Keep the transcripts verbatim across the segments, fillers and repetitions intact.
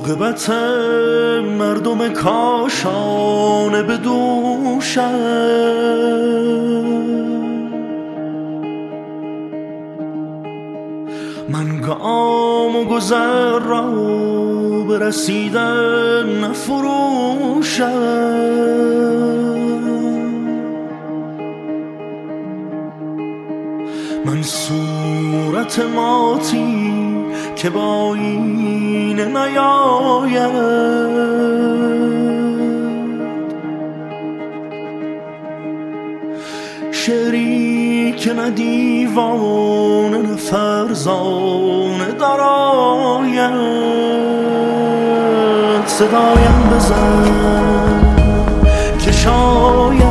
عاقبت مردم کاشانه به دوشم. من گام و گذر را به رسیدن نفروشم. من صورت ماتی که با این نیاید، شعری که نه دیوانه نه فرزانه دراید. صدایم بزن که شاید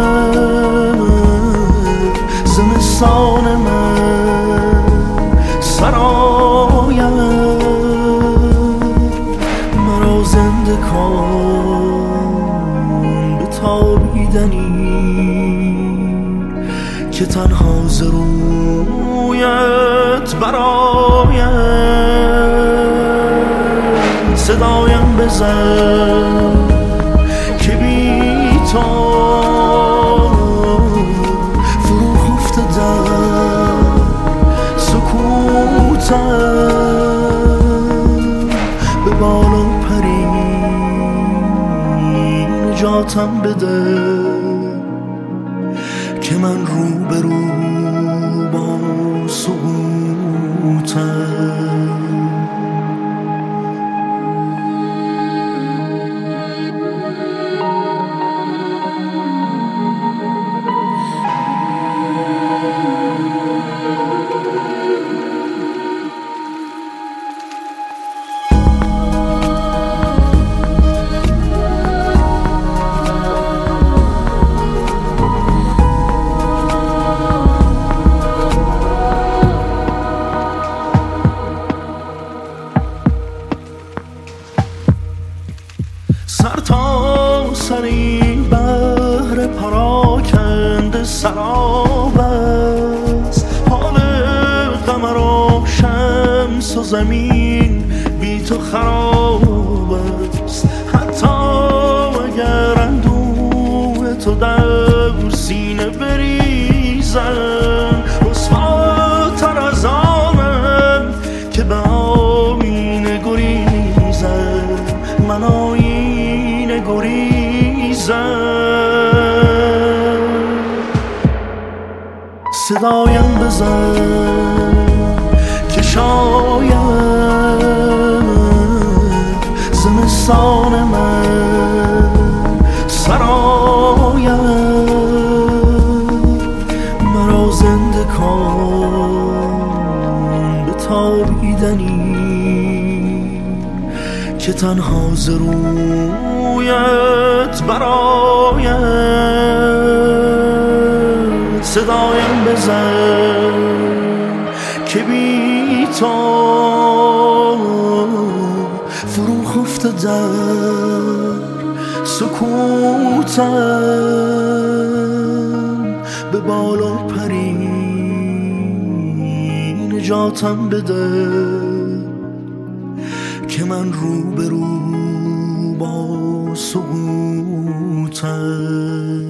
زمستان من سراید. مرا زنده کن به تابیدنی که تنها ز رویت براید. صدایم بزن که بی تو فرو خفته در سکوتم. به بالا پری نجاتم بده که من رو به رو با سقوطم. سر تا سر این بحر پراکنده سراب است. حال قمر و شمس و زمین بی تو خراب است. حتی اگر اندوه تو در سینه بریزم، رسواتر از آنم که به آینه گریزم. من آینه گریزم. صدایم بزن که شاید زمستان من سراید. مرا زنده کن به تابیدنی که تنها ز رویت براید. صدایم بزن که بی تو فرو خفته در سکوتم. به بالا پری نجاتم بده که من رو به رو با سقوطم.